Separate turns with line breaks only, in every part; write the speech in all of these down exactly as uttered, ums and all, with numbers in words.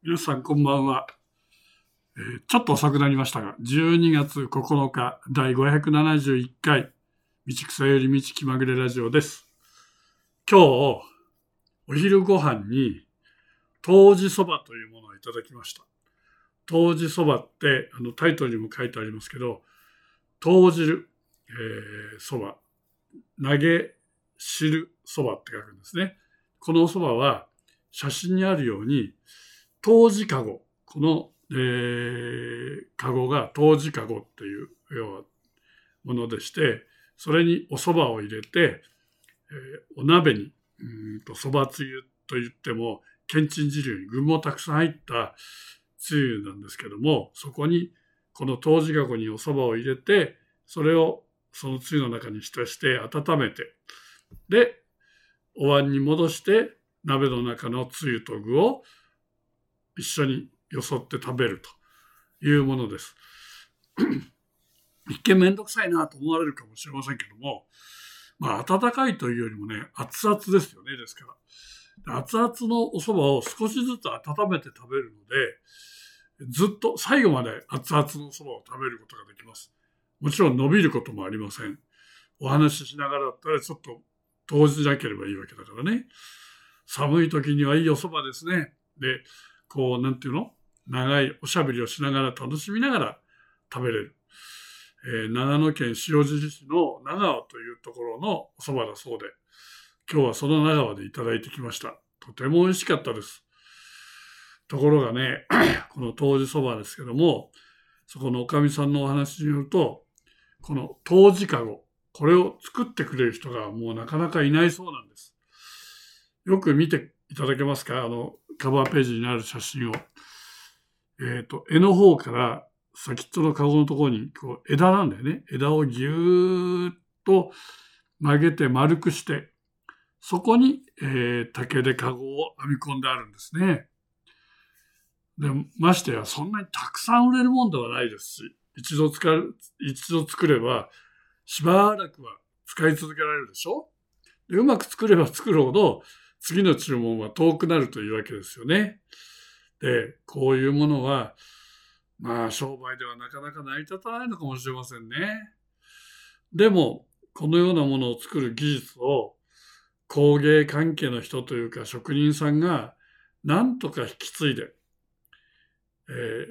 皆さんこんばんは、えーちょっと遅くなりましたが、じゅうにがつここのかだいごひゃくななじゅういっかい道草より道気まぐれラジオです。今日お昼ご飯に湯治そばというものをいただきました。湯治そばってあのタイトルにも書いてありますけど、湯汁そば、投げ汁そばって書くんですね。このそばは写真にあるように湯治かご、この、えー、かごが湯治かごっていうようなものでして、それにお蕎麦を入れて、えー、お鍋にうんと蕎麦つゆといってもけんちん汁に具もたくさん入ったつゆなんですけども、そこにこの湯治かごにお蕎麦を入れて、それをそのつゆの中に浸して温めて、でお椀に戻して鍋の中のつゆと具を一緒によそって食べるというものです。一見めんどくさいなと思われるかもしれませんけども、まあ温かいというよりもね、熱々ですよね。ですから、熱々のお蕎麦を少しずつ温めて食べるので、ずっと最後まで熱々の蕎麦を食べることができます。もちろん伸びることもありません。お話ししながらだったらちょっと投じなければいいわけだからね。寒い時にはいいお蕎麦ですね。で、こう、なんていうの?長いおしゃべりをしながら楽しみながら食べれる。えー、長野県塩尻市の長尾というところのお蕎麦だそうで、今日はその長尾でいただいてきました。とても美味しかったです。ところがね、この湯治蕎麦ですけども、そこのおかみさんのお話によると、この湯治かご、これを作ってくれる人がもうなかなかいないそうなんです。よく見ていただけますか?あの、カバーページになる写真を。えっと、柄の方から先っちょのカゴのところにこう枝なんだよね。枝をぎゅーっと曲げて丸くして、そこに、えー、竹でカゴを編み込んであるんですね。で、ましてやそんなにたくさん売れるもんではないですし、一度使う、一度作ればしばらくは使い続けられるでしょ?で、うまく作れば作るほど次の注文は遠くなるというわけですよね。で、こういうものは、まあ商売ではなかなか成り立たないのかもしれませんね。でも、このようなものを作る技術を工芸関係の人というか職人さんがなんとか引き継いで、えー、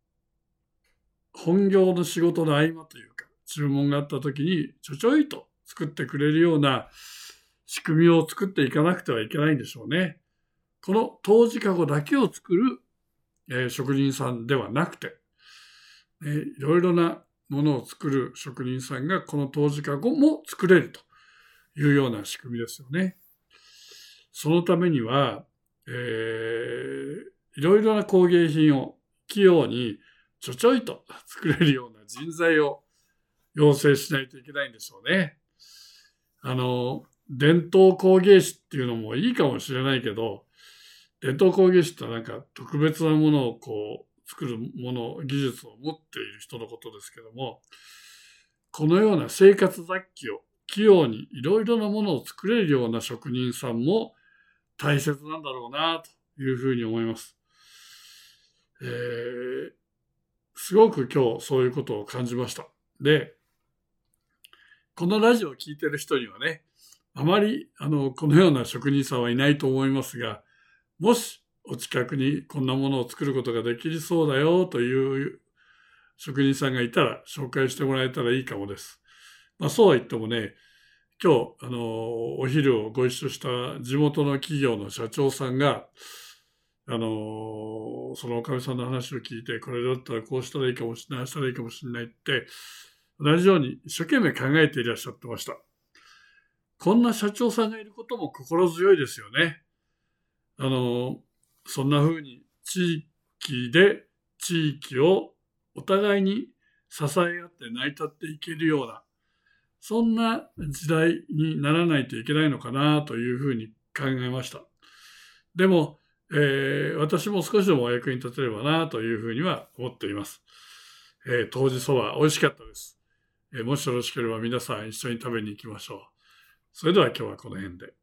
本業の仕事の合間というか注文があった時にちょちょいと作ってくれるような仕組みを作っていかなくてはいけないんでしょうね。この湯治かごだけを作る、えー、職人さんではなくて、えー、いろいろなものを作る職人さんがこの湯治かごも作れるというような仕組みですよね。そのためには、えー、いろいろな工芸品を器用にちょちょいと作れるような人材を養成しないといけないんでしょうね。あの、伝統工芸士っていうのもいいかもしれないけど、伝統工芸士ってなんか特別なものをこう作るもの、技術を持っている人のことですけども、このような生活雑器を器用にいろいろなものを作れるような職人さんも大切なんだろうなというふうに思います。えー、すごく今日そういうことを感じました。で、このラジオを聞いてる人にはね、あまりあのこのような職人さんはいないと思いますが、もしお近くにこんなものを作ることができそうだよという職人さんがいたら紹介してもらえたらいいかもです。まあそうは言ってもね、今日あのお昼をご一緒した地元の企業の社長さんが、あのそのおかみさんの話を聞いて、これだったらこうしたらいいかもしれない、ああしたらいいかもしれないって同じように一生懸命考えていらっしゃってました。こんな社長さんがいることも心強いですよね。あの、そんな風に地域で地域をお互いに支え合って成り立っていけるような、そんな時代にならないといけないのかなというふうに考えました。でも、えー、私も少しでもお役に立てればなというふうには思っています。えー、湯治そば美味しかったです。えー、もしよろしければ皆さん一緒に食べに行きましょう。それでは今日はこの辺で。